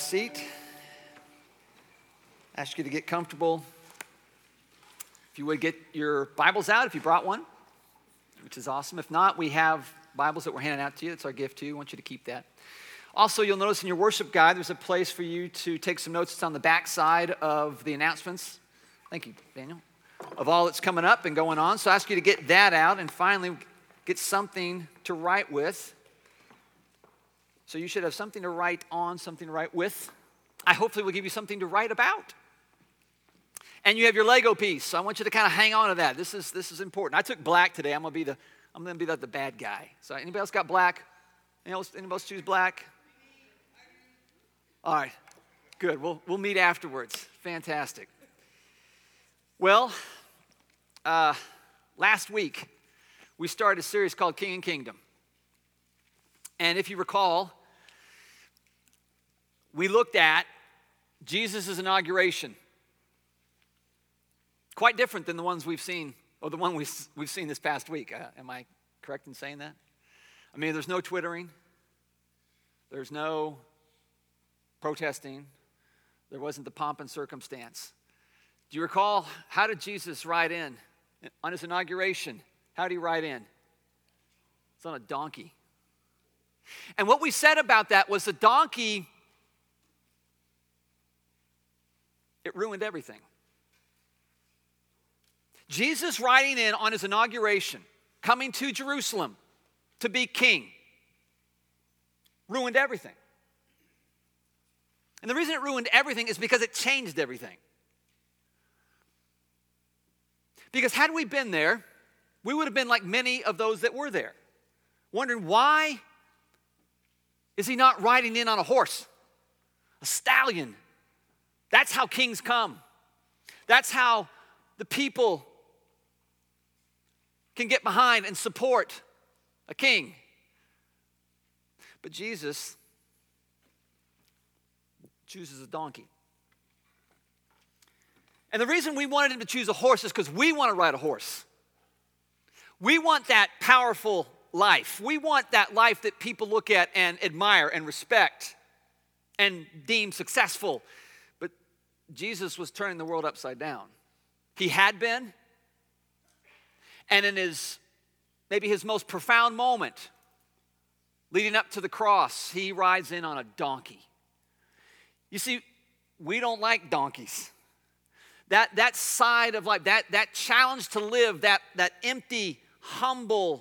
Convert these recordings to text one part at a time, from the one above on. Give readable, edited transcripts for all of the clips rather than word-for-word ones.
seat. Ask you to get comfortable. If you would get your Bibles out if you brought one, which is awesome. If not, we have Bibles that we're handing out to you. It's our gift to you. I want you to keep that. Also, you'll notice in your worship guide, there's a place for you to take some notes. It's on the back side of the announcements. Thank you, Daniel. Of all that's coming up and going on. So I ask you to get that out and finally get something to write with. So you should have something to write on, something to write with. I hopefully will give you something to write about. And you have your Lego piece. So I want you to kind of hang on to that. This is important. I took black today. I'm gonna be the bad guy. So anybody else got black? Anybody else choose black? All right, good. We'll meet afterwards. Fantastic. Well, last week we started a series called King and Kingdom. And if you recall, we looked at Jesus' inauguration. Quite different than the ones we've seen, or the one we've seen this past week. Am I correct in saying that? I mean, there's no twittering. There's no protesting. There wasn't the pomp and circumstance. Do you recall, how did Jesus ride in? On his inauguration, how did he ride in? It's on a donkey. And what we said about that was the donkey, it ruined everything. Jesus riding in on his inauguration, coming to Jerusalem to be king, ruined everything. And the reason it ruined everything is because it changed everything. Because had we been there, we would have been like many of those that were there, wondering why is he not riding in on a horse, a stallion? That's how kings come. That's how the people can get behind and support a king. But Jesus chooses a donkey. And the reason we wanted him to choose a horse is because we want to ride a horse. We want that powerful life. We want that life that people look at and admire and respect and deem successful. But Jesus was turning the world upside down. He had been. And in maybe his most profound moment, leading up to the cross, he rides in on a donkey. You see, we don't like donkeys. That side of life, that challenge to live, that empty, humble,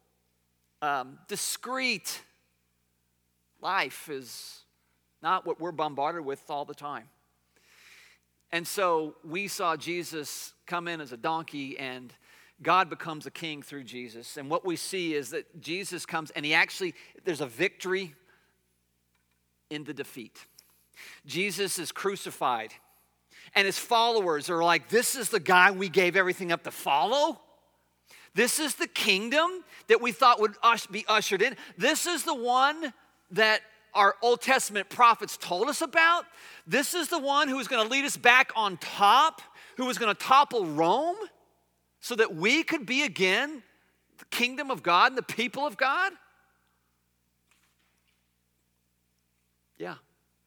discreet life is not what we're bombarded with all the time. And so we saw Jesus come in as a donkey, and God becomes a king through Jesus. And what we see is that Jesus comes and there's a victory in the defeat. Jesus is crucified, and his followers are like, this is the guy we gave everything up to follow? This is the kingdom that we thought would be ushered in? This is the one that our Old Testament prophets told us about? This is the one who is going to lead us back on top, who is going to topple Rome so that we could be again the kingdom of God and the people of God? Yeah.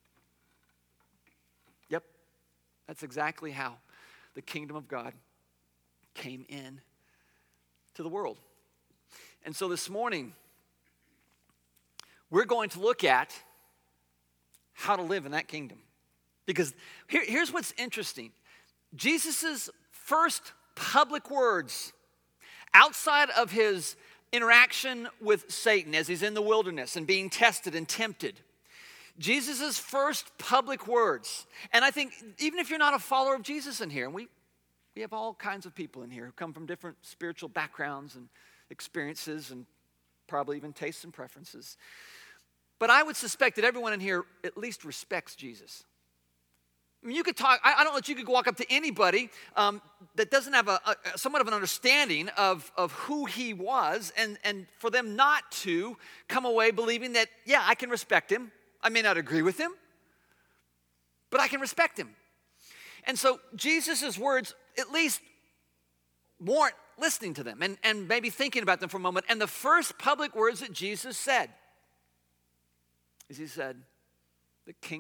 Yep. That's exactly how the kingdom of God came in to the world. And so this morning, we're going to look at how to live in that kingdom. Because here's what's interesting. Jesus' first public words outside of his interaction with Satan as he's in the wilderness and being tested and tempted, Jesus' first public words, and I think even if you're not a follower of Jesus in here, and we have all kinds of people in here who come from different spiritual backgrounds and experiences and probably even tastes and preferences. But I would suspect that everyone in here at least respects Jesus. I mean, you could talk, I don't know that you could walk up to anybody that doesn't have a somewhat of an understanding of who he was, and for them not to come away believing that, yeah, I can respect him. I may not agree with him, but I can respect him. And so Jesus' words at least warrant listening to them and maybe thinking about them for a moment. And the first public words that Jesus said is he said, the kingdom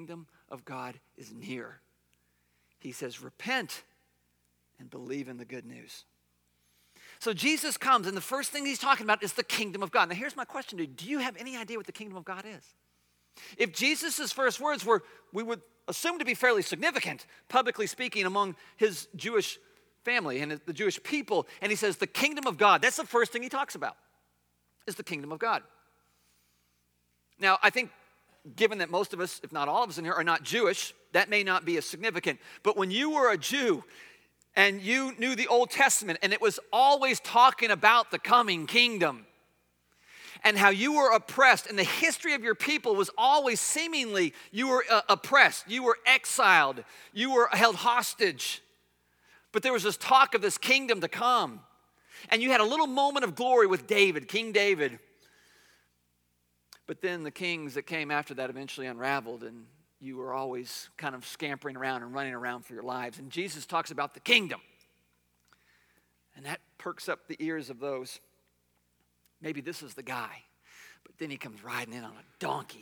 of God is near. He says, repent and believe in the good news. So Jesus comes, and the first thing he's talking about is the kingdom of God. Now here's my question to you. Do you have any idea what the kingdom of God is? If Jesus' first words were, we would assume to be fairly significant, publicly speaking, among his Jewish family and the Jewish people, and he says the kingdom of God, that's the first thing he talks about, is the kingdom of God. Now, I think given that most of us, if not all of us in here, are not Jewish, that may not be as significant. But when you were a Jew and you knew the Old Testament, and it was always talking about the coming kingdom and how you were oppressed, and the history of your people was always seemingly you were oppressed, you were exiled, you were held hostage. But there was this talk of this kingdom to come. And you had a little moment of glory with David, King David. But then the kings that came after that eventually unraveled, and you were always kind of scampering around and running around for your lives. And Jesus talks about the kingdom. And that perks up the ears of those. Maybe this is the guy. But then he comes riding in on a donkey.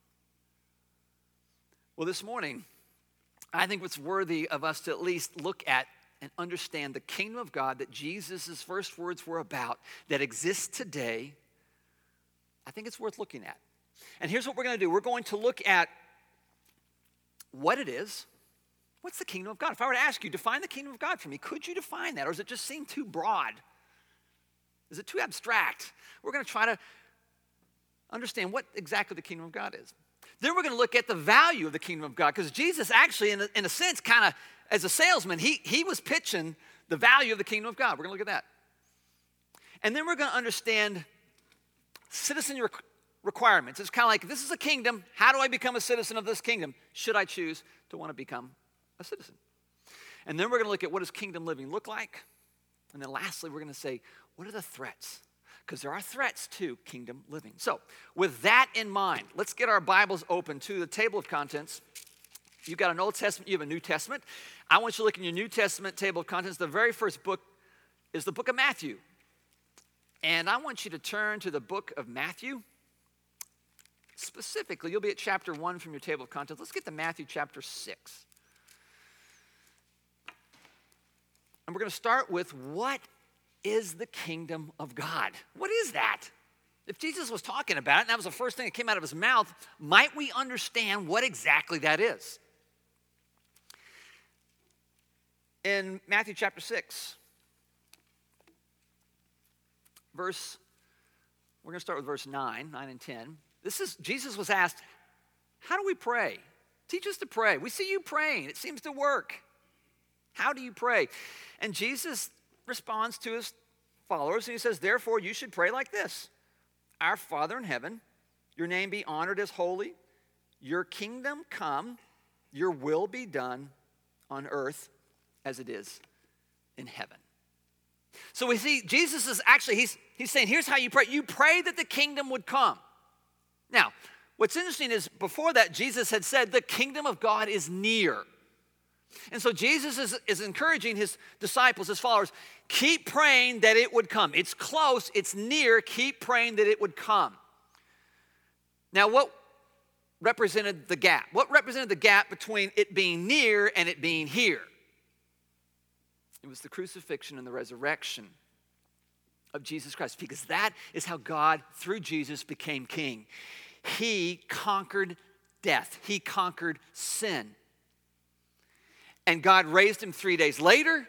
Well, this morning, I think what's worthy of us to at least look at and understand the kingdom of God that Jesus' first words were about, that exists today, I think it's worth looking at. And here's what we're going to do. We're going to look at what it is. What's the kingdom of God? If I were to ask you, define the kingdom of God for me, could you define that? Or does it just seem too broad? Is it too abstract? We're going to try to understand what exactly the kingdom of God is. Then we're going to look at the value of the kingdom of God, because Jesus actually, in a sense, kind of as a salesman, he was pitching the value of the kingdom of God. We're going to look at that. And then we're going to understand citizen requirements. It's kind of like, this is a kingdom. How do I become a citizen of this kingdom? Should I choose to want to become a citizen? And then we're going to look at what does kingdom living look like? And then lastly, we're going to say, what are the threats? Because there are threats to kingdom living. So with that in mind, let's get our Bibles open to the table of contents. You've got an Old Testament, you have a New Testament. I want you to look in your New Testament table of contents. The very first book is the book of Matthew. And I want you to turn to the book of Matthew. Specifically, you'll be at chapter 1 from your table of contents. Let's get to Matthew chapter 6. And we're going to start with, what is the kingdom of God? What is that? If Jesus was talking about it, and that was the first thing that came out of his mouth, might we understand what exactly that is? In Matthew chapter 6, we're going to start with verse 9 and 10. Jesus was asked, how do we pray? Teach us to pray. We see you praying. It seems to work. How do you pray? And Jesus responds to his followers, and he says, therefore, you should pray like this. Our Father in heaven, your name be honored as holy. Your kingdom come. Your will be done on earth as it is in heaven. So we see Jesus is actually, he's saying, here's how you pray. You pray that the kingdom would come. Now, what's interesting is before that, Jesus had said the kingdom of God is near. And so Jesus is encouraging his disciples, his followers, keep praying that it would come. It's close, it's near, keep praying that it would come. Now, what represented the gap? What represented the gap between it being near and it being here? It was the crucifixion and the resurrection of Jesus Christ, because that is how God, through Jesus, became king. He conquered death. He conquered sin. And God raised him 3 days later,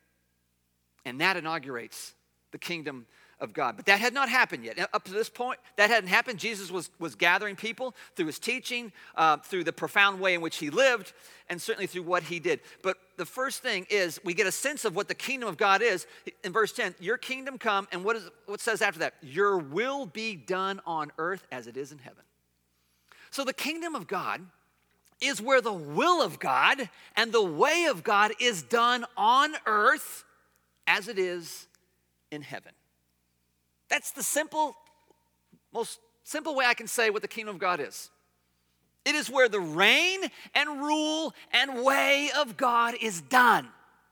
and that inaugurates the kingdom of God. But that had not happened yet. Up to this point, that hadn't happened. Jesus was gathering people through his teaching, through the profound way in which he lived, and certainly through what he did. But the first thing is, we get a sense of what the kingdom of God is. In verse 10, your kingdom come, and what says after that? Your will be done on earth as it is in heaven. So the kingdom of God is where the will of God and the way of God is done on earth as it is in heaven. That's the most simple way I can say what the kingdom of God is. It is where the reign and rule and way of God is done.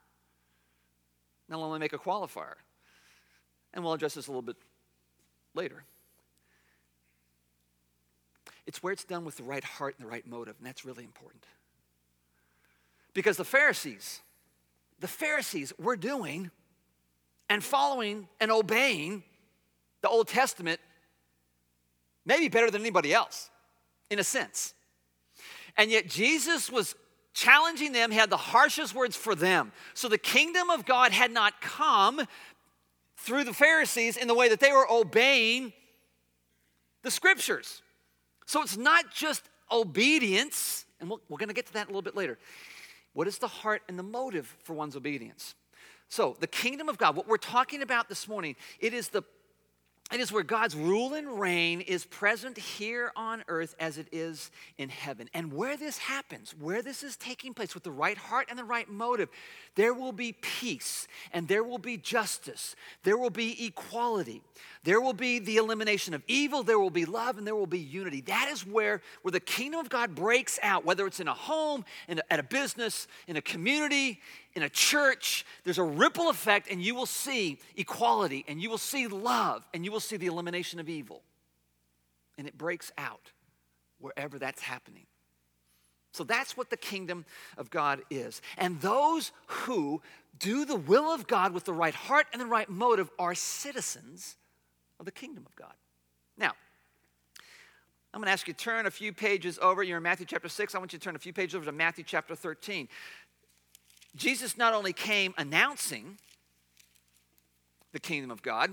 Now let me make a qualifier, and we'll address this a little bit later. It's where it's done with the right heart and the right motive, and that's really important. Because the Pharisees were doing and following and obeying the Old Testament maybe better than anybody else, in a sense. And yet Jesus was challenging them. He had the harshest words for them. So the kingdom of God had not come through the Pharisees in the way that they were obeying the scriptures. So it's not just obedience, and we're going to get to that a little bit later. What is the heart and the motive for one's obedience? So the kingdom of God, what we're talking about this morning, it is where God's rule and reign is present here on earth as it is in heaven. And where this happens, where this is taking place with the right heart and the right motive, there will be peace and there will be justice. There will be equality. There will be the elimination of evil. There will be love and there will be unity. That is where the kingdom of God breaks out, whether it's in a home, at a business, in a community, in a church. There's a ripple effect and you will see equality and you will see love and you will see the elimination of evil. And it breaks out wherever that's happening. So that's what the kingdom of God is. And those who do the will of God with the right heart and the right motive are citizens of the kingdom of God. Now, I'm going to ask you to turn a few pages over. You're in Matthew chapter 6. I want you to turn a few pages over to Matthew chapter 13. Jesus not only came announcing the kingdom of God,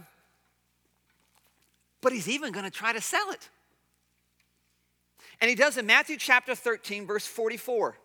but he's even going to try to sell it. And he does in Matthew chapter 13, verse 44.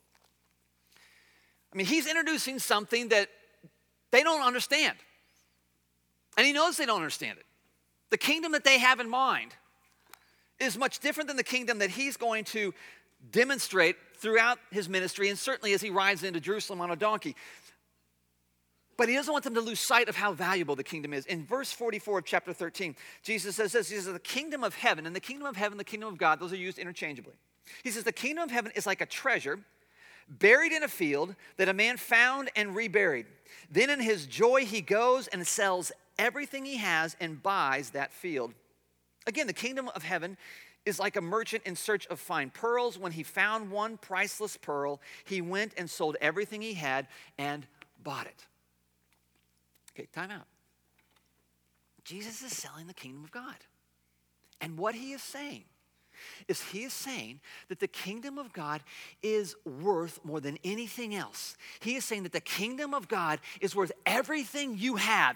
I mean, he's introducing something that they don't understand. And he knows they don't understand it. The kingdom that they have in mind is much different than the kingdom that he's going to demonstrate throughout his ministry, and certainly as he rides into Jerusalem on a donkey. But he doesn't want them to lose sight of how valuable the kingdom is. In verse 44 of chapter 13, Jesus says this. He says, the kingdom of heaven, and the kingdom of heaven, the kingdom of God, those are used interchangeably. He says, the kingdom of heaven is like a treasure buried in a field that a man found and reburied. Then in his joy he goes and sells everything he has and buys that field. Again, the kingdom of heaven is like a merchant in search of fine pearls. When he found one priceless pearl, he went and sold everything he had and bought it. Okay, time out. Jesus is selling the kingdom of God. And what he is saying that the kingdom of God is worth more than anything else. He is saying that the kingdom of God is worth everything you have,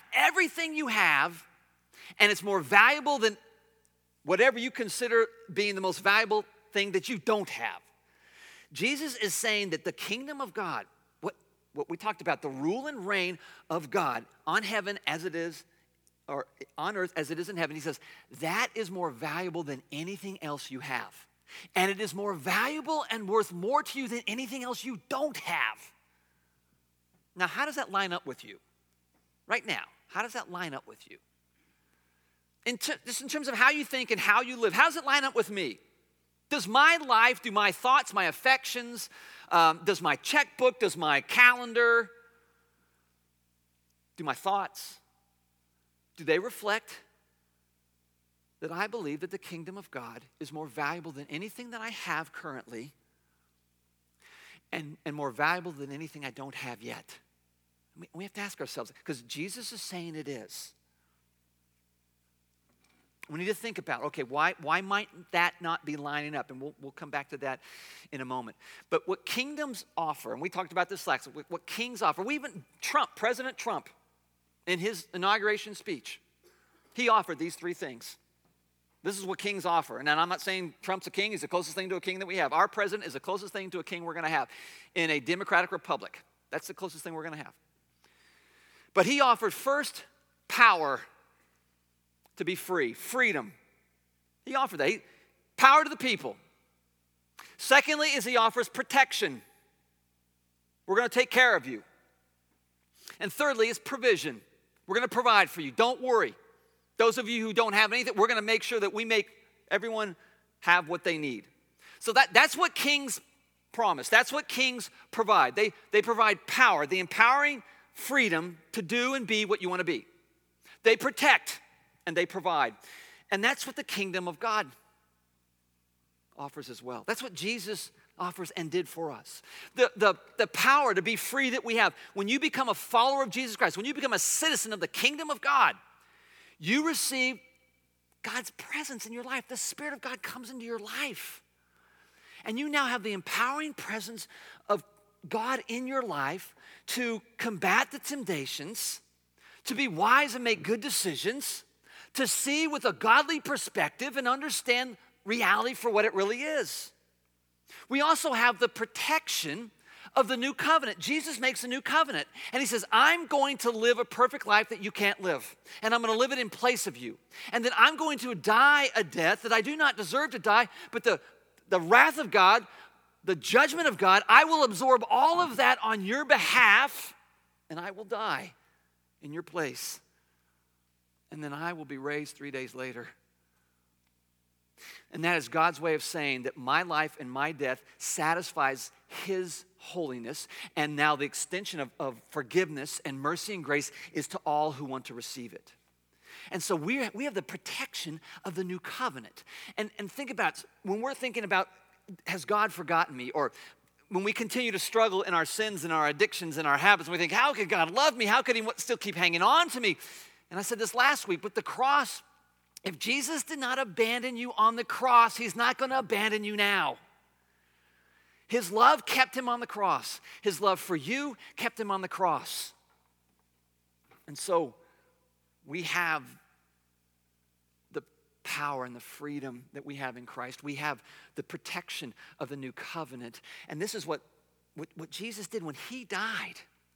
and it's more valuable than whatever you consider being the most valuable thing that you don't have. Jesus is saying that the kingdom of God, what we talked about, the rule and reign of God on heaven as it is, or on earth as it is in heaven, he says, that is more valuable than anything else you have. And it is more valuable and worth more to you than anything else you don't have. Now, how does that line up with you? Right now, how does that line up with you? Just in terms of how you think and how you live, how does it line up with me? Does my life, do my thoughts, my affections, does my checkbook, does my calendar, do my thoughts, do they reflect that I believe that the kingdom of God is more valuable than anything that I have currently and more valuable than anything I don't have yet? We have to ask ourselves, because Jesus is saying it is. We need to think about, okay, why might that not be lining up? And we'll come back to that in a moment. But what kingdoms offer, and we talked about this last week, what kings offer, President Trump, in his inauguration speech, he offered these three things. This is what kings offer. And I'm not saying Trump's a king. He's the closest thing to a king that we have. Our president is the closest thing to a king we're going to have in a democratic republic. That's the closest thing we're going to have. But he offered first power to be free, freedom. He offered that. Power to the people. Secondly, is he offers protection. We're going to take care of you. And thirdly is provision. We're going to provide for you. Don't worry. Those of you who don't have anything, we're going to make sure that we make everyone have what they need. So that's what kings promise. That's what kings provide. They provide power, the empowering freedom to do and be what you want to be. They protect and they provide. And that's what the kingdom of God offers as well. That's what Jesus offers and did for us. The power to be free that we have. When you become a follower of Jesus Christ, when you become a citizen of the kingdom of God, you receive God's presence in your life. The Spirit of God comes into your life. And you now have the empowering presence of God in your life to combat the temptations, to be wise and make good decisions, to see with a godly perspective and understand reality for what it really is. We also have the protection of the new covenant. Jesus makes a new covenant, and he says, I'm going to live a perfect life that you can't live, and I'm going to live it in place of you, and that I'm going to die a death that I do not deserve to die, but the wrath of God, the judgment of God, I will absorb all of that on your behalf, and I will die in your place, and then I will be raised 3 days later. And that is God's way of saying that my life and my death satisfies his holiness, and now the extension of forgiveness and mercy and grace is to all who want to receive it. And so we have the protection of the new covenant. And think about, when we're thinking about, has God forgotten me? Or when we continue to struggle in our sins and our addictions and our habits, and we think, how could God love me? How could he still keep hanging on to me? And I said this last week, but the cross, if Jesus did not abandon you on the cross, he's not going to abandon you now. His love kept him on the cross. His love for you kept him on the cross. And so we have the power and the freedom that we have in Christ. We have the protection of the new covenant. And this is what Jesus did when he died.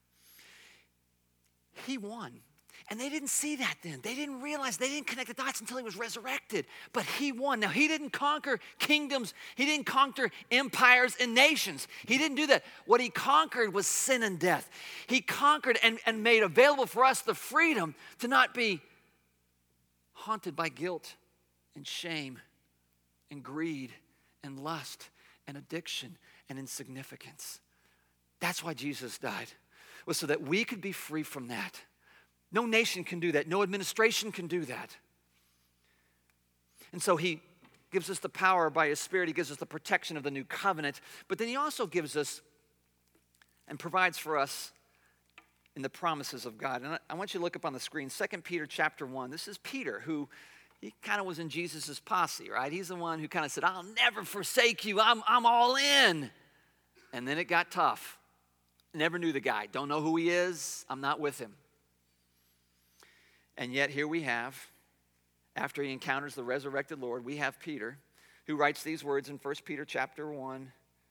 He won. And they didn't see that then. They didn't realize, they didn't connect the dots until he was resurrected. But he won. Now, he didn't conquer kingdoms. He didn't conquer empires and nations. He didn't do that. What he conquered was sin and death. He conquered and made available for us the freedom to not be haunted by guilt and shame and greed and lust and addiction and insignificance. That's why Jesus died, was so that we could be free from that. No nation can do that. No administration can do that. And so he gives us the power by his Spirit. He gives us the protection of the new covenant. But then he also gives us and provides for us in the promises of God. And I want you to look up on the screen, 2 Peter chapter 1. This is Peter, who he kind of was in Jesus' posse, right? He's the one who kind of said, I'll never forsake you. I'm all in. And then it got tough. Never knew the guy. Don't know who he is. I'm not with him. And yet here we have, after he encounters the resurrected Lord, we have Peter, who writes these words in 2 Peter chapter 1,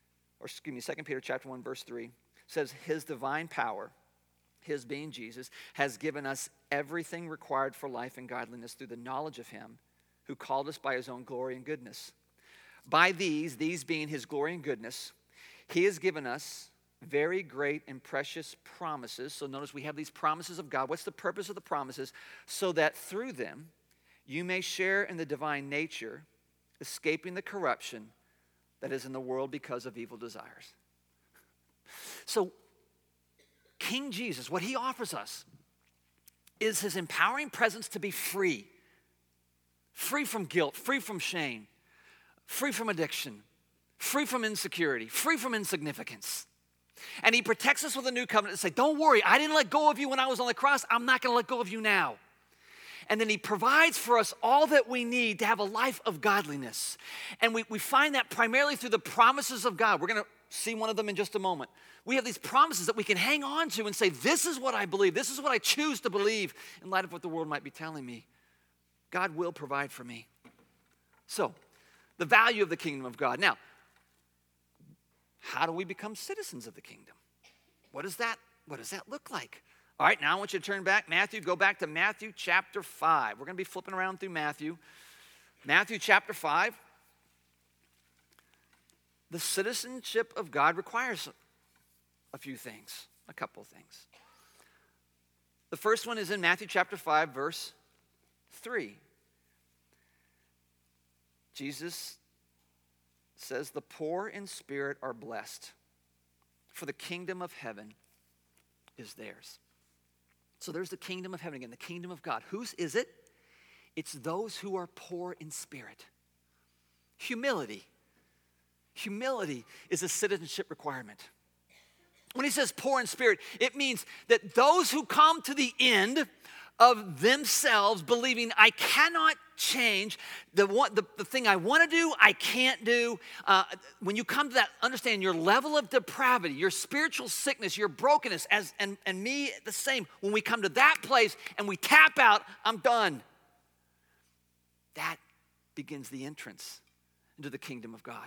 verse 3, says, his divine power, his being Jesus, has given us everything required for life and godliness through the knowledge of him who called us by his own glory and goodness. By these being his glory and goodness, he has given us very great and precious promises. So notice we have these promises of God. What's the purpose of the promises? So that through them you may share in the divine nature, escaping the corruption that is in the world because of evil desires. So King Jesus, what he offers us is his empowering presence to be free. Free from guilt, free from shame, free from addiction, free from insecurity, free from insignificance. And he protects us with a new covenant to say, don't worry, I didn't let go of you when I was on the cross. I'm not going to let go of you now. And then he provides for us all that we need to have a life of godliness. And we find that primarily through the promises of God. We're going to see one of them in just a moment. We have these promises that we can hang on to and say, this is what I believe. This is what I choose to believe in light of what the world might be telling me. God will provide for me. So, the value of the kingdom of God. Now, how do we become citizens of the kingdom? What does that look like? All right, now I want you to turn back. Go back to Matthew chapter 5. We're going to be flipping around through Matthew. Matthew chapter 5. The citizenship of God requires a few things, a couple of things. The first one is in Matthew chapter 5, verse 3. Jesus says, the poor in spirit are blessed, for the kingdom of heaven is theirs. So there's the kingdom of heaven again, the kingdom of God. Whose is it? It's those who are poor in spirit. Humility, Humility is a citizenship requirement. When he says poor in spirit, it means that those who come to the end of themselves believing I cannot change, the thing I want to do, I can't do. When you come to that, understand your level of depravity, your spiritual sickness, your brokenness, and me the same. When we come to that place and we tap out, I'm done. That begins the entrance into the kingdom of God.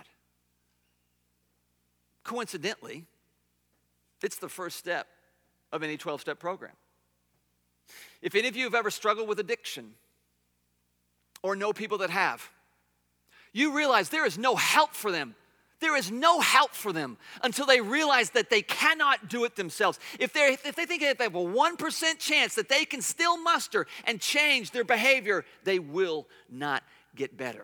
Coincidentally, it's the first step of any 12-step program. If any of you have ever struggled with addiction or know people that have, you realize there is no help for them. There is no help for them until they realize that they cannot do it themselves. If they think that they have a 1% chance that they can still muster and change their behavior, they will not get better.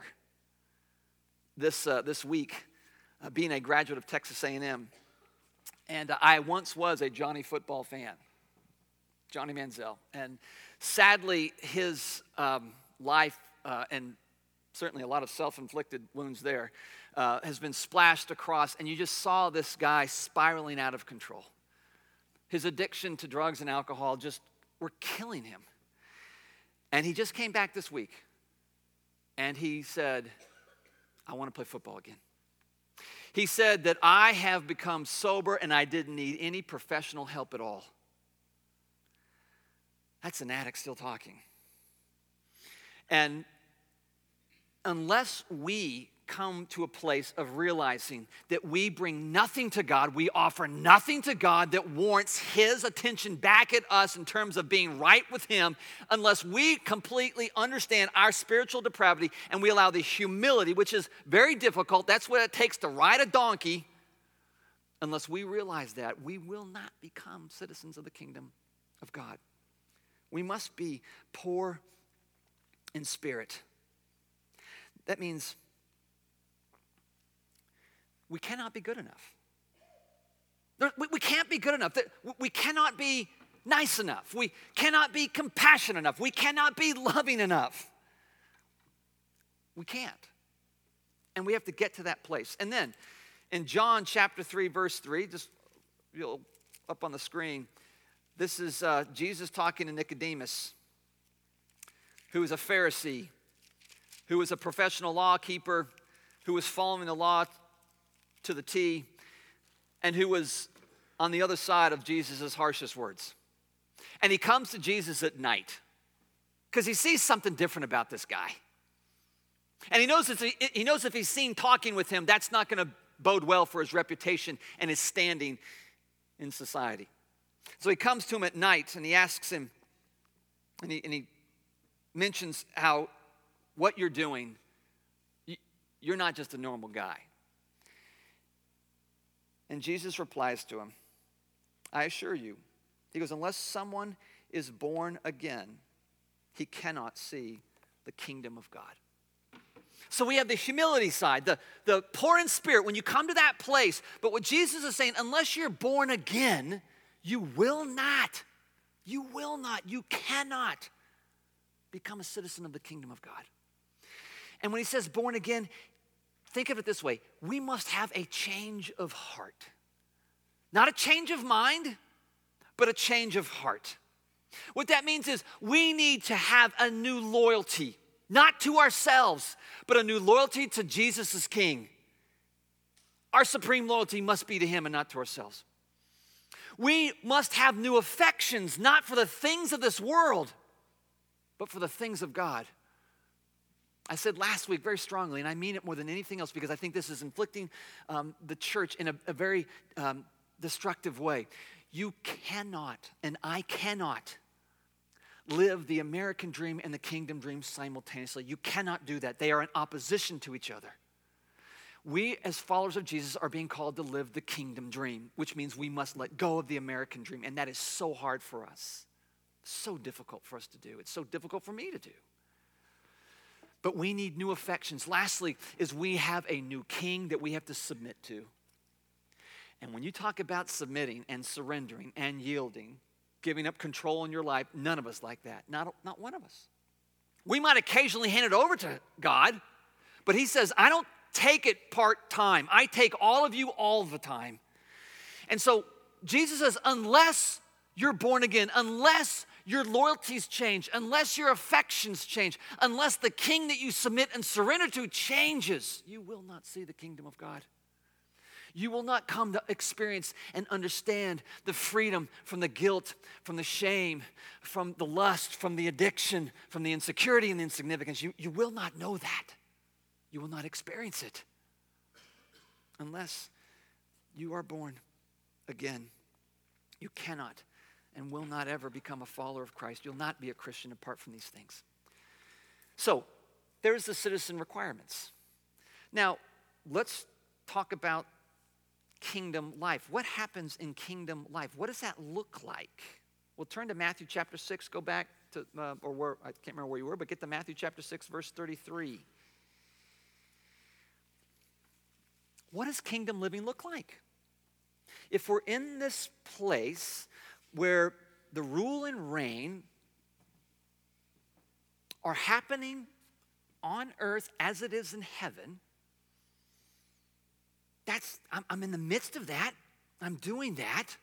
This week, being a graduate of Texas A&M, and I once was a Johnny football fan, Johnny Manziel. And sadly, his life, and certainly a lot of self-inflicted wounds there, has been splashed across, and you just saw this guy spiraling out of control. His addiction to drugs and alcohol just were killing him. And he just came back this week, and he said, I want to play football again. He said that I have become sober and I didn't need any professional help at all. That's an addict still talking. And unless we come to a place of realizing that we bring nothing to God, we offer nothing to God that warrants His attention back at us in terms of being right with Him, unless we completely understand our spiritual depravity and we allow the humility, which is very difficult, that's what it takes to ride a donkey, unless we realize that, we will not become citizens of the kingdom of God. We must be poor in spirit. That means we cannot be good enough. We can't be good enough. We cannot be nice enough. We cannot be compassionate enough. We cannot be loving enough. We can't. And we have to get to that place. And then in John chapter 3, verse 3, just up on the screen, this is Jesus talking to Nicodemus, who is a Pharisee, who was a professional law keeper, who was following the law to the T, and who was on the other side of Jesus' harshest words. And he comes to Jesus at night because he sees something different about this guy. And he knows if he's seen talking with him, that's not going to bode well for his reputation and his standing in society. So he comes to him at night and he asks him, and he mentions how what you're doing, you're not just a normal guy. And Jesus replies to him, I assure you, he goes, unless someone is born again, he cannot see the kingdom of God. So we have the humility side, the poor in spirit, when you come to that place. But what Jesus is saying, unless you're born again, you cannot become a citizen of the kingdom of God. And when he says born again, think of it this way. We must have a change of heart. Not a change of mind, but a change of heart. What that means is we need to have a new loyalty, not to ourselves, but a new loyalty to Jesus as King. Our supreme loyalty must be to Him and not to ourselves. We must have new affections, not for the things of this world, but for the things of God. I said last week very strongly, and I mean it more than anything else because I think this is inflicting the church in a very destructive way. You cannot, and I cannot, live the American dream and the kingdom dream simultaneously. You cannot do that. They are in opposition to each other. We, as followers of Jesus, are being called to live the kingdom dream, which means we must let go of the American dream, and that is so hard for us. So difficult for us to do. It's so difficult for me to do. But we need new affections. Lastly, is we have a new king that we have to submit to. And when you talk about submitting and surrendering and yielding, giving up control in your life, none of us like that. Not one of us. We might occasionally hand it over to God, but He says, I don't take it part-time. I take all of you all the time. And so Jesus says, unless you're born again, unless your loyalties change, unless your affections change, unless the king that you submit and surrender to changes, you will not see the kingdom of God. You will not come to experience and understand the freedom from the guilt, from the shame, from the lust, from the addiction, from the insecurity and the insignificance. You will not know that. You will not experience it unless you are born again. You cannot and will not ever become a follower of Christ. You'll not be a Christian apart from these things. So, there's the citizen requirements. Now, let's talk about kingdom life. What happens in kingdom life? What does that look like? We'll turn to Matthew chapter 6, go back to, I can't remember where you were, but get to Matthew chapter 6, verse 33. What does kingdom living look like? If we're in this place where the rule and reign are happening on earth as it is in heaven, I'm in the midst of that. I'm doing that.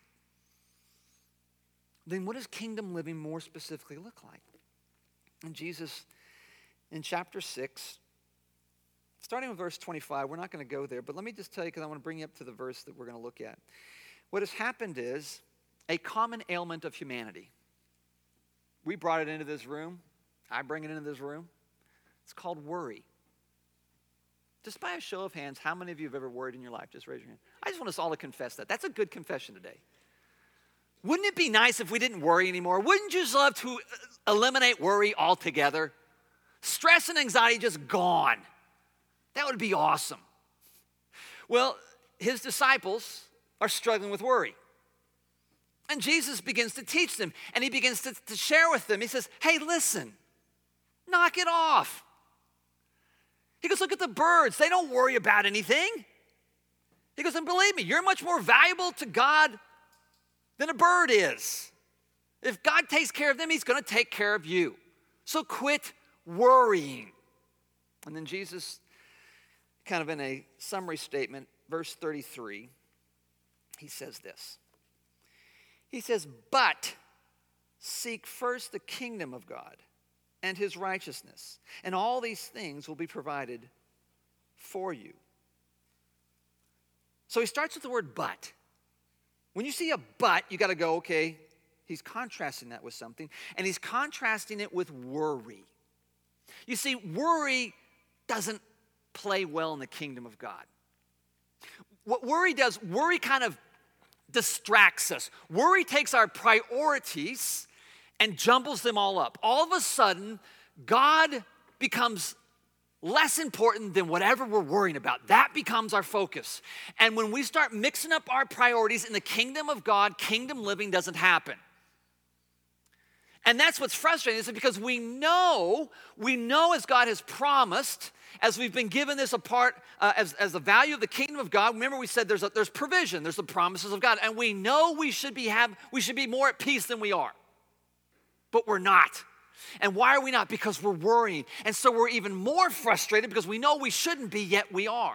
Then what does kingdom living more specifically look like? And Jesus, in chapter 6, starting with verse 25, we're not going to go there, but let me just tell you, because I want to bring you up to the verse that we're going to look at. What has happened is a common ailment of humanity. We brought it into this room. I bring it into this room. It's called worry. Just by a show of hands, how many of you have ever worried in your life? Just raise your hand. I just want us all to confess that. That's a good confession today. Wouldn't it be nice if we didn't worry anymore? Wouldn't you just love to eliminate worry altogether? Stress and anxiety just gone. That would be awesome. Well, his disciples are struggling with worry. And Jesus begins to teach them, and he begins to share with them. He says, hey, listen, knock it off. He goes, look at the birds. They don't worry about anything. He goes, and believe me, you're much more valuable to God than a bird is. If God takes care of them, he's going to take care of you. So quit worrying. And then Jesus, kind of in a summary statement, verse 33, he says this. He says, but seek first the kingdom of God and his righteousness, and all these things will be provided for you. So he starts with the word but. When you see a but, you got to go, okay, he's contrasting that with something, and he's contrasting it with worry. You see, worry doesn't play well in the kingdom of God. What worry does, worry kind of distracts us. Worry takes our priorities and jumbles them all up. All of a sudden, God becomes less important than whatever we're worrying about. That becomes our focus. And when we start mixing up our priorities in the kingdom of God, kingdom living doesn't happen. And that's what's frustrating, is because we know as God has promised, as we've been given this apart as the value of the kingdom of God. Remember, we said there's provision, there's the promises of God, and we know we should be more at peace than we are, but we're not. And why are we not? Because we're worrying, and so we're even more frustrated because we know we shouldn't be, yet we are.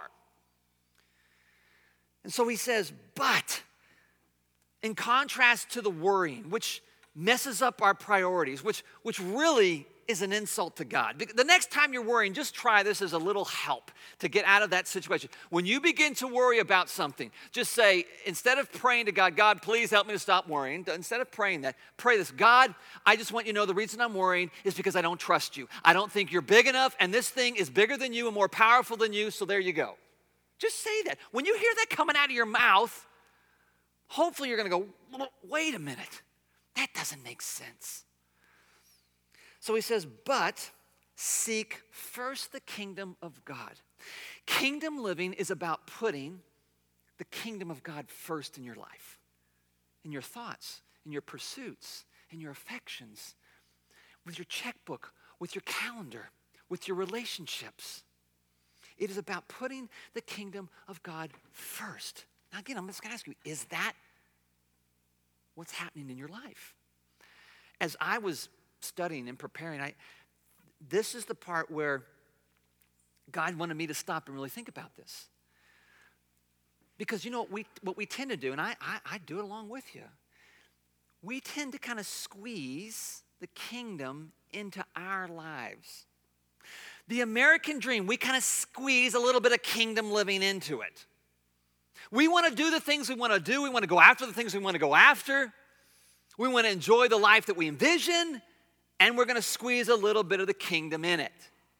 And so he says, but in contrast to the worrying, which messes up our priorities, which really is an insult to God. The next time you're worrying, just try this as a little help to get out of that situation. When you begin to worry about something, just say, instead of praying to God, God, please help me to stop worrying, instead of praying that, pray this, God, I just want you to know the reason I'm worrying is because I don't trust you. I don't think you're big enough, and this thing is bigger than you and more powerful than you, so there you go. Just say that. When you hear that coming out of your mouth, hopefully you're going to go, wait a minute. That doesn't make sense. So he says, but seek first the kingdom of God. Kingdom living is about putting the kingdom of God first in your life, in your thoughts, in your pursuits, in your affections, with your checkbook, with your calendar, with your relationships. It is about putting the kingdom of God first. Now again, I'm just going to ask you, is that what's happening in your life? As I was studying and preparing, this is the part where God wanted me to stop and really think about this. Because you know what we tend to do, and I do it along with you, we tend to kind of squeeze the kingdom into our lives. The American dream, we kind of squeeze a little bit of kingdom living into it. We want to do the things we want to do. We want to go after the things we want to go after. We want to enjoy the life that we envision, and we're going to squeeze a little bit of the kingdom in it.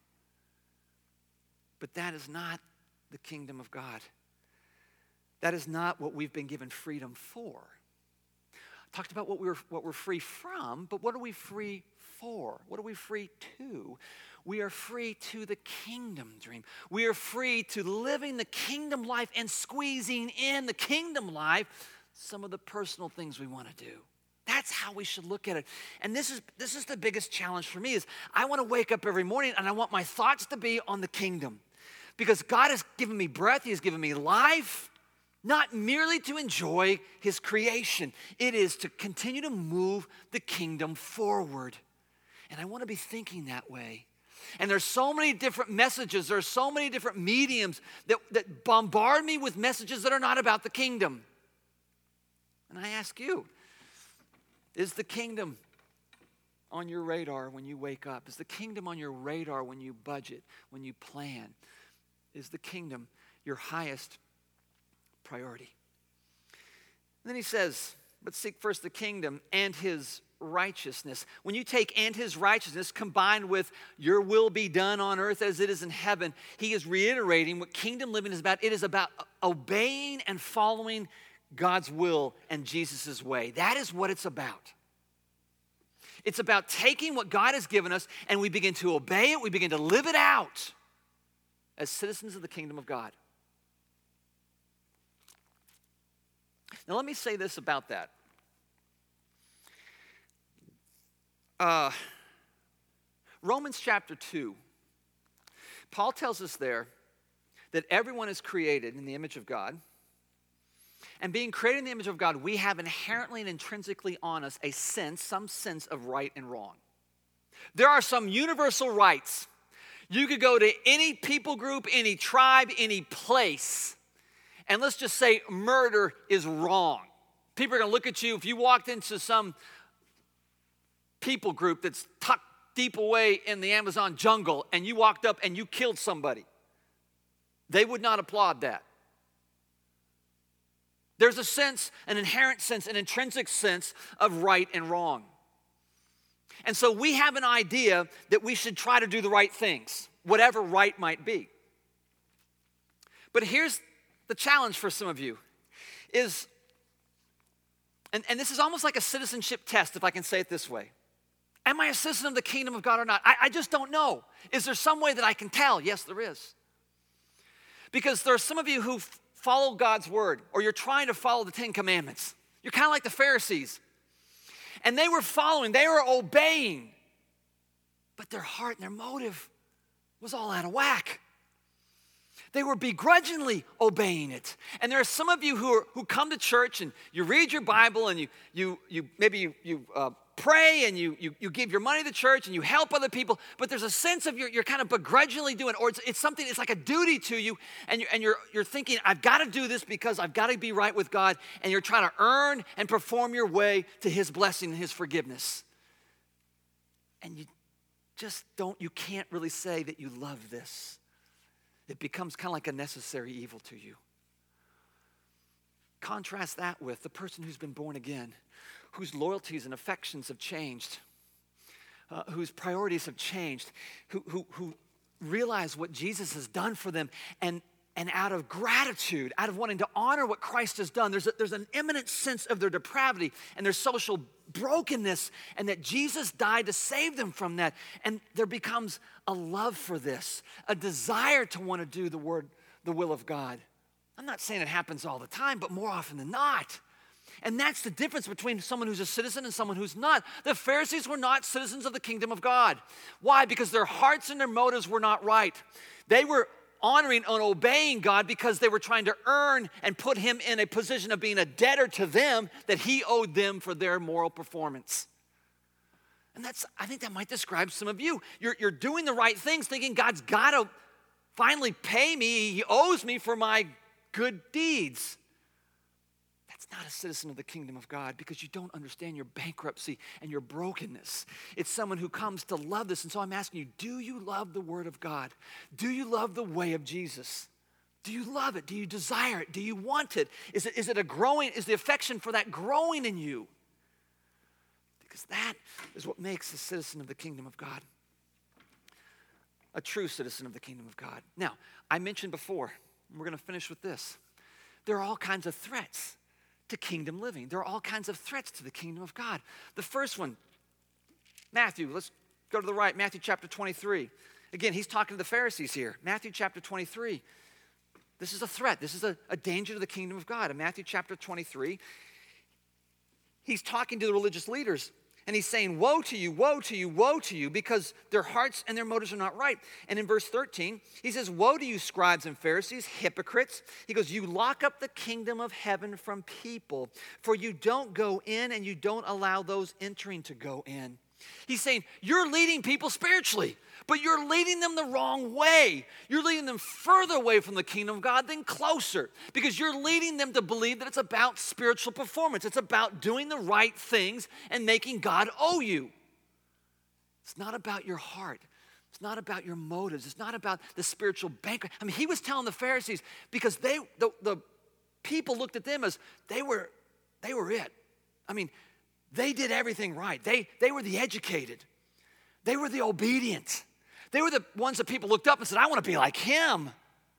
But that is not the kingdom of God. That is not what we've been given freedom for. I talked about what we're free from, but what are we free for? What are we free to? We are free to the kingdom dream. We are free to living the kingdom life and squeezing in the kingdom life some of the personal things we want to do. That's how we should look at it. And this is the biggest challenge for me is I want to wake up every morning and I want my thoughts to be on the kingdom. Because God has given me breath, He has given me life, not merely to enjoy His creation. It is to continue to move the kingdom forward. And I want to be thinking that way. And there's so many different messages, there's so many different mediums that bombard me with messages that are not about the kingdom. And I ask you, is the kingdom on your radar when you wake up? Is the kingdom on your radar when you budget, when you plan? Is the kingdom your highest priority? And then he says, but seek first the kingdom and His righteousness. When you take and His righteousness combined with your will be done on earth as it is in heaven, he is reiterating what kingdom living is about. It is about obeying and following God's will and Jesus' way. That is what it's about. It's about taking what God has given us and we begin to obey it, we begin to live it out as citizens of the kingdom of God. Now let me say this about that. Romans chapter 2, Paul tells us there that everyone is created in the image of God. And being created in the image of God, we have inherently and intrinsically on us some sense of right and wrong. There are some universal rights. You could go to any people group, any tribe, any place, and let's just say murder is wrong. People are going to look at you if you walked into some people group that's tucked deep away in the Amazon jungle and you walked up and you killed somebody. They would not applaud that. There's a sense, an inherent sense, an intrinsic sense of right and wrong. And so we have an idea that we should try to do the right things, whatever right might be. But here's the challenge for some of you is, and this is almost like a citizenship test, if I can say it this way. Am I a citizen of the kingdom of God or not? I just don't know. Is there some way that I can tell? Yes, there is. Because there are some of you who follow God's word, or you're trying to follow the 10 Commandments. You're kind of like the Pharisees. And they were following, they were obeying. But their heart and their motive was all out of whack. They were begrudgingly obeying it. And there are some of you who come to church and you read your Bible and you pray and you give your money to church and you help other people, but there's a sense of you're kind of begrudgingly doing it, or it's something, it's like a duty to you, and you're thinking, I've got to do this because I've got to be right with God, and you're trying to earn and perform your way to His blessing and His forgiveness. And you can't really say that you love this. It becomes kind of like a necessary evil to you. Contrast that with the person who's been born again, whose loyalties and affections have changed, whose priorities have changed, who realize what Jesus has done for them, and out of gratitude, out of wanting to honor what Christ has done, there's an imminent sense of their depravity and their social brokenness, and that Jesus died to save them from that. And there becomes a love for this, a desire to want to do the will of God. I'm not saying it happens all the time, but more often than not. And that's the difference between someone who's a citizen and someone who's not. The Pharisees were not citizens of the kingdom of God. Why? Because their hearts and their motives were not right. They were honoring and obeying God because they were trying to earn and put Him in a position of being a debtor to them that He owed them for their moral performance. And I think that might describe some of you. You're doing the right things thinking God's got to finally pay me. He owes me for my good deeds. That's not a citizen of the kingdom of God because you don't understand your bankruptcy and your brokenness. It's someone who comes to love this. And so I'm asking you, do you love the Word of God? Do you love the way of Jesus? Do you love it? Do you desire it? Do you want it? Is the affection for that growing in you? Because that is what makes a citizen of the kingdom of God. A true citizen of the kingdom of God. Now, I mentioned before, and we're going to finish with this, there are all kinds of threats to kingdom living. There are all kinds of threats to the kingdom of God. The first one, Matthew, let's go to the right, Matthew chapter 23. Again, he's talking to the Pharisees here. Matthew chapter 23. This is a threat. This is a danger to the kingdom of God. In Matthew chapter 23, he's talking to the religious leaders, and he's saying, woe to you, woe to you, woe to you, because their hearts and their motives are not right. And in verse 13, he says, woe to you, scribes and Pharisees, hypocrites. He goes, you lock up the kingdom of heaven from people, for you don't go in and you don't allow those entering to go in. He's saying, you're leading people spiritually, but you're leading them the wrong way. You're leading them further away from the kingdom of God than closer, because you're leading them to believe that it's about spiritual performance. It's about doing the right things and making God owe you. It's not about your heart. It's not about your motives. It's not about the spiritual banquet. I mean, he was telling the Pharisees because the people looked at them as they were it. I mean, they did everything right. They were the educated. They were the obedient. They were the ones that people looked up and said, I want to be like him.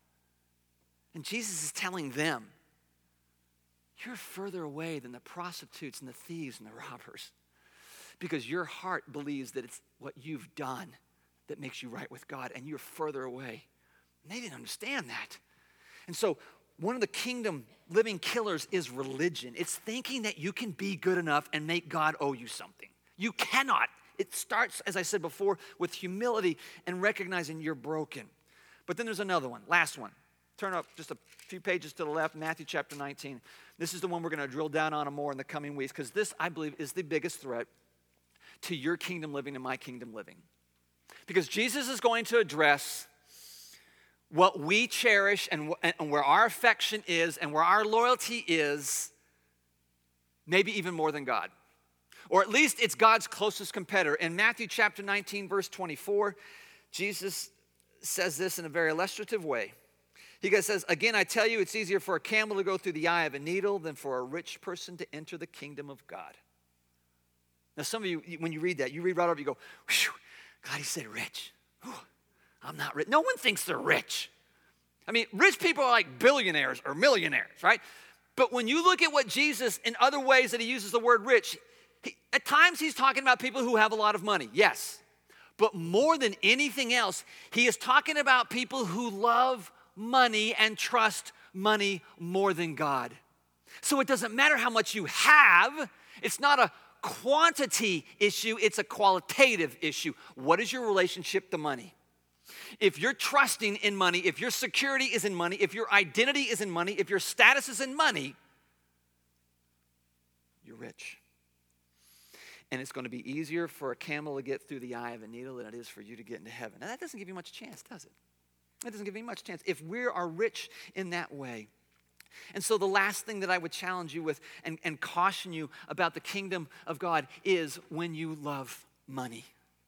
And Jesus is telling them, you're further away than the prostitutes and the thieves and the robbers, because your heart believes that it's what you've done that makes you right with God, and you're further away. And they didn't understand that. And so one of the kingdom living killers is religion. It's thinking that you can be good enough and make God owe you something. You cannot. It starts, as I said before, with humility and recognizing you're broken. But then there's another one, last one. Turn up just a few pages to the left, Matthew chapter 19. This is the one we're going to drill down on more in the coming weeks, because this, I believe, is the biggest threat to your kingdom living and my kingdom living. Because Jesus is going to address what we cherish and where our affection is and where our loyalty is, maybe even more than God. Or at least it's God's closest competitor. In Matthew chapter 19, verse 24, Jesus says this in a very illustrative way. He says, again, I tell you, it's easier for a camel to go through the eye of a needle than for a rich person to enter the kingdom of God. Now, some of you, when you read that, you read right over, you go, whew, God, he said rich. Whew, I'm not rich. No one thinks they're rich. I mean, rich people are like billionaires or millionaires, right? But when you look at what Jesus, in other ways that he uses the word rich, at times he's talking about people who have a lot of money, yes. But more than anything else, he is talking about people who love money and trust money more than God. So it doesn't matter how much you have. It's not a quantity issue, it's a qualitative issue. What is your relationship to money? If you're trusting in money, if your security is in money, if your identity is in money, if your status is in money, you're rich. And it's going to be easier for a camel to get through the eye of a needle than it is for you to get into heaven. Now, that doesn't give you much chance, does it? That doesn't give you much chance if we are rich in that way. And so the last thing that I would challenge you with and caution you about the kingdom of God is when you love money.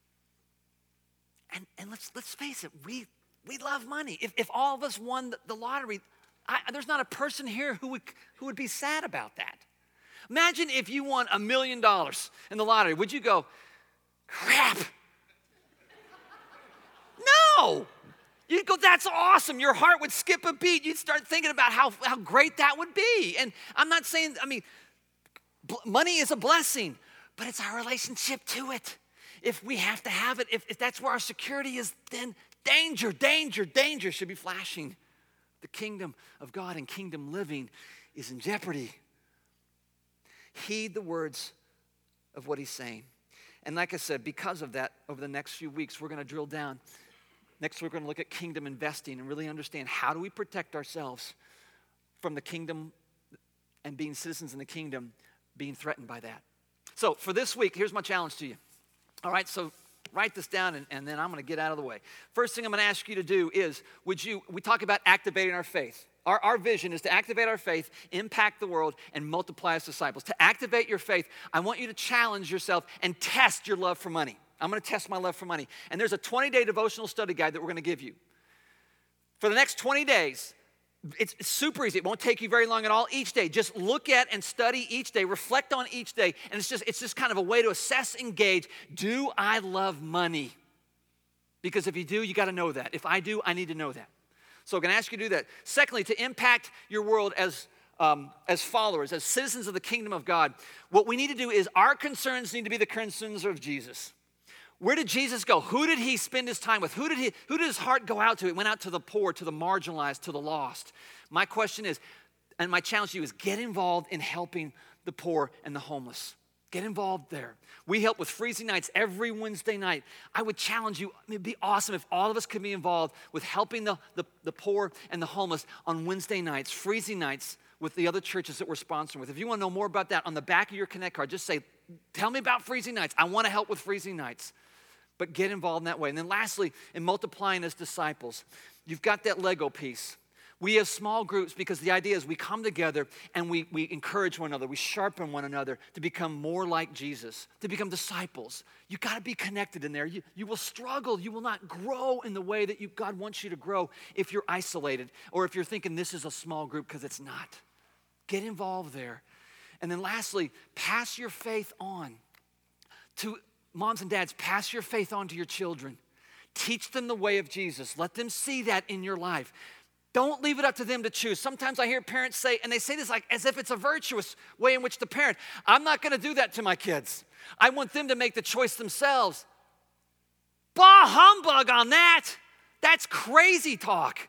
And let's face it, we love money. If all of us won the lottery, there's not a person here who would be sad about that. Imagine if you won $1 million in the lottery. Would you go, crap? No. You'd go, that's awesome. Your heart would skip a beat. You'd start thinking about how great that would be. And I'm not saying, money is a blessing, but it's our relationship to it. If we have to have it, if that's where our security is, then danger, danger, danger should be flashing. The kingdom of God and kingdom living is in jeopardy. Heed the words of what he's saying. And like I said, because of that, over the next few weeks, we're going to drill down. Next, we're going to look at kingdom investing and really understand how do we protect ourselves from the kingdom and being citizens in the kingdom, being threatened by that. So for this week, here's my challenge to you. All right, so write this down, and then I'm going to get out of the way. First thing I'm going to ask you to do is, we talk about activating our faith. Our vision is to activate our faith, impact the world, and multiply as disciples. To activate your faith, I want you to challenge yourself and test your love for money. I'm going to test my love for money. And there's a 20-day devotional study guide that we're going to give you. For the next 20 days, it's super easy. It won't take you very long at all. Each day, just look at and study each day, reflect on each day, and it's just kind of a way to assess and gauge, do I love money? Because if you do, you got to know that. If I do, I need to know that. So I'm going to ask you to do that. Secondly, to impact your world as followers, as citizens of the kingdom of God, what we need to do is our concerns need to be the concerns of Jesus. Where did Jesus go? Who did he spend his time with? Who did his heart go out to? It went out to the poor, to the marginalized, to the lost. My question is, and my challenge to you is, get involved in helping the poor and the homeless. Get involved there. We help with freezing nights every Wednesday night. I would challenge you, it'd be awesome if all of us could be involved with helping the poor and the homeless on Wednesday nights, freezing nights with the other churches that we're sponsoring with. If you want to know more about that, on the back of your Connect card, just say, tell me about freezing nights. I want to help with freezing nights. But get involved in that way. And then lastly, in multiplying as disciples, you've got that Lego piece. We have small groups because the idea is we come together and we encourage one another. We sharpen one another to become more like Jesus, to become disciples. You got to be connected in there. You will struggle. You will not grow in the way that God wants you to grow if you're isolated or if you're thinking this is a small group, because it's not. Get involved there. And then lastly, pass your faith on. To moms and dads, pass your faith on to your children. Teach them the way of Jesus. Let them see that in your life. Don't leave it up to them to choose. Sometimes I hear parents say, and they say this like as if it's a virtuous way in which to parent. I'm not going to do that to my kids. I want them to make the choice themselves. Bah humbug on that. That's crazy talk.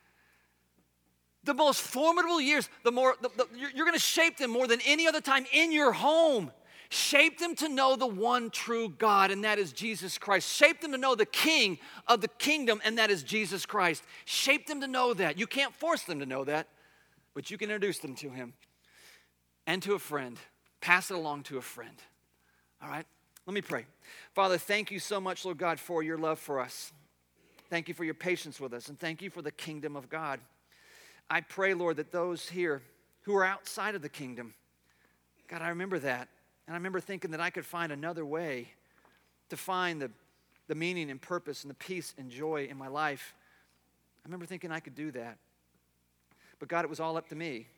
The most formidable years, you're going to shape them more than any other time in your home. Shape them to know the one true God, and that is Jesus Christ. Shape them to know the King of the kingdom, and that is Jesus Christ. Shape them to know that. You can't force them to know that, but you can introduce them to him and to a friend. Pass it along to a friend. All right? Let me pray. Father, thank you so much, Lord God, for your love for us. Thank you for your patience with us, and thank you for the kingdom of God. I pray, Lord, that those here who are outside of the kingdom, God, I remember that. And I remember thinking that I could find another way to find the meaning and purpose and the peace and joy in my life. I remember thinking I could do that. But God, it was all up to me.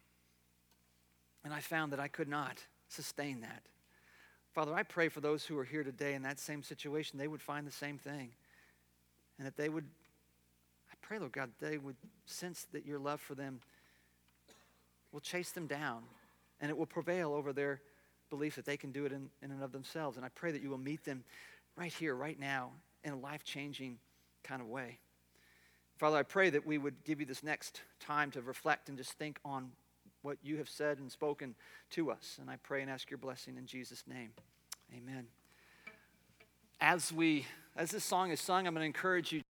And I found that I could not sustain that. Father, I pray for those who are here today in that same situation, they would find the same thing. And that they would, I pray, Lord God, they would sense that your love for them will chase them down. And it will prevail over their belief that they can do it in and of themselves. And I pray that you will meet them right here, right now, in a life-changing kind of way. Father, I pray that we would give you this next time to reflect and just think on what you have said and spoken to us. And I pray and ask your blessing in Jesus' name. Amen. As this song is sung, I'm going to encourage you